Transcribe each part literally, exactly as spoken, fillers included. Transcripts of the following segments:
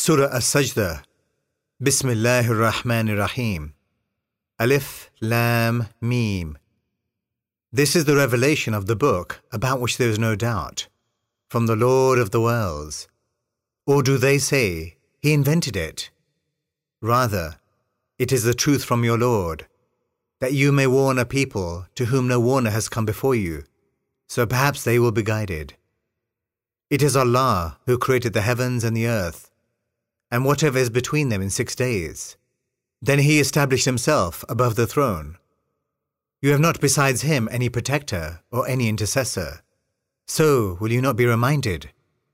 Surah As-Sajdah. Bismillahir Rahmanir Rahim. Alif, Lam, Mim. This is the revelation of the book about which there is no doubt, from the Lord of the worlds. Or do they say, He invented it? Rather, it is the truth from your Lord, that you may warn a people to whom no warner has come before you, so perhaps they will be guided. It is Allah who created the heavens and the earth, and whatever is between them in six days. Then He established Himself above the throne. You have not besides Him any protector or any intercessor. So will you not be reminded?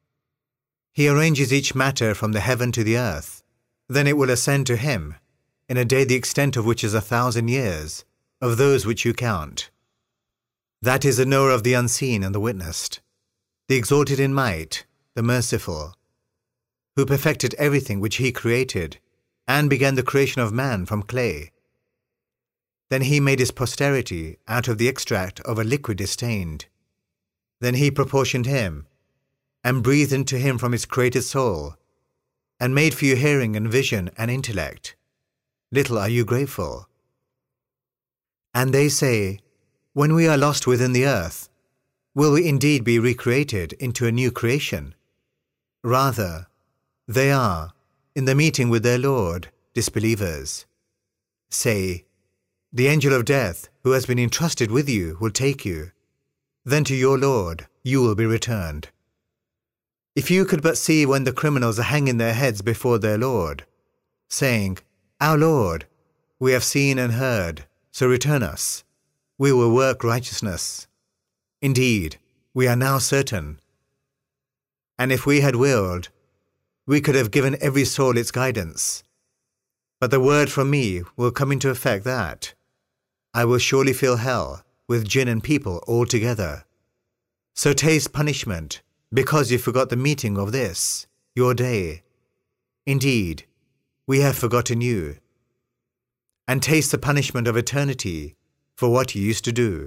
He arranges each matter from the heaven to the earth. Then it will ascend to Him, in a day the extent of which is a thousand years, of those which you count. That is the knower of the unseen and the witnessed, the exalted in might, the merciful, who perfected everything which He created, and began the creation of man from clay. Then He made his posterity out of the extract of a liquid disdained. Then He proportioned him, and breathed into him from His created soul, and made for you hearing and vision and intellect. Little are you grateful. And they say, when we are lost within the earth, will we indeed be recreated into a new creation? Rather, they are, in the meeting with their Lord, disbelievers. Say, the angel of death, who has been entrusted with you, will take you. Then to your Lord you will be returned. If you could but see when the criminals are hanging their heads before their Lord, saying, Our Lord, we have seen and heard, so return us. We will work righteousness. Indeed, we are now certain. And if we had willed, we could have given every soul its guidance. But the word from me will come into effect that I will surely fill hell with jinn and people all together. So taste punishment, because you forgot the meeting of this, your day. Indeed, we have forgotten you. And taste the punishment of eternity for what you used to do.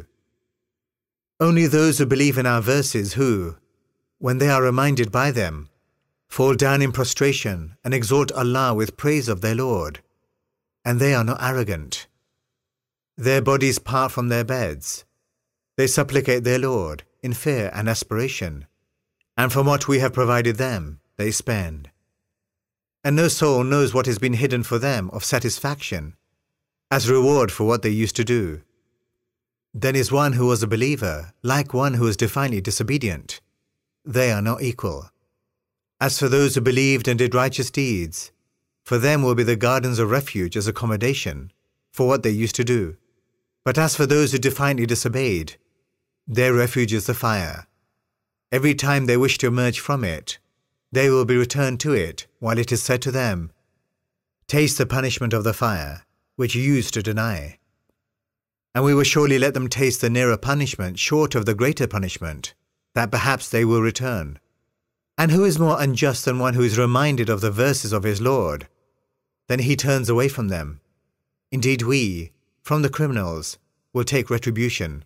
Only those who believe in our verses who, when they are reminded by them, fall down in prostration and exalt Allah with praise of their Lord, and they are not arrogant. Their bodies part from their beds. They supplicate their Lord in fear and aspiration, and from what we have provided them they spend. And no soul knows what has been hidden for them of satisfaction, as reward for what they used to do. Then is one who was a believer like one who is defiantly disobedient. They are not equal. As for those who believed and did righteous deeds, for them will be the gardens of refuge as accommodation for what they used to do. But as for those who defiantly disobeyed, their refuge is the fire. Every time they wish to emerge from it, they will be returned to it while it is said to them, Taste the punishment of the fire, which you used to deny. And we will surely let them taste the nearer punishment short of the greater punishment, that perhaps they will return. And who is more unjust than one who is reminded of the verses of his Lord? Then he turns away from them. Indeed we, from the criminals, will take retribution.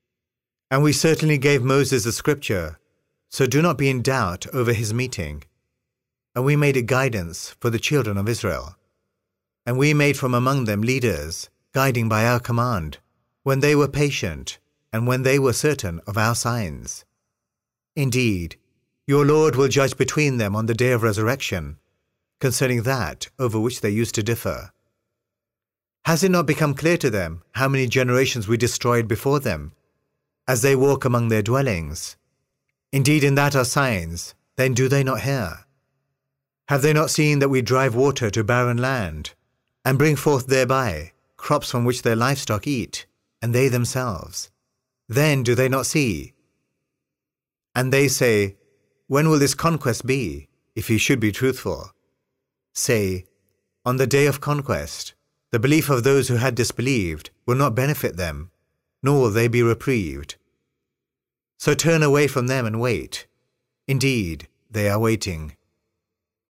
And we certainly gave Moses the scripture, so do not be in doubt over his meeting. And we made it guidance for the children of Israel. And we made from among them leaders, guiding by our command, when they were patient, and when they were certain of our signs. Indeed, your Lord will judge between them on the day of resurrection, concerning that over which they used to differ. Has it not become clear to them how many generations we destroyed before them, as they walk among their dwellings? Indeed, in that are signs, then do they not hear? Have they not seen that we drive water to barren land, and bring forth thereby crops from which their livestock eat, and they themselves? Then do they not see? And they say, When will this conquest be, if you should be truthful? Say, on the day of conquest, the belief of those who had disbelieved will not benefit them, nor will they be reprieved. So turn away from them and wait. Indeed, they are waiting.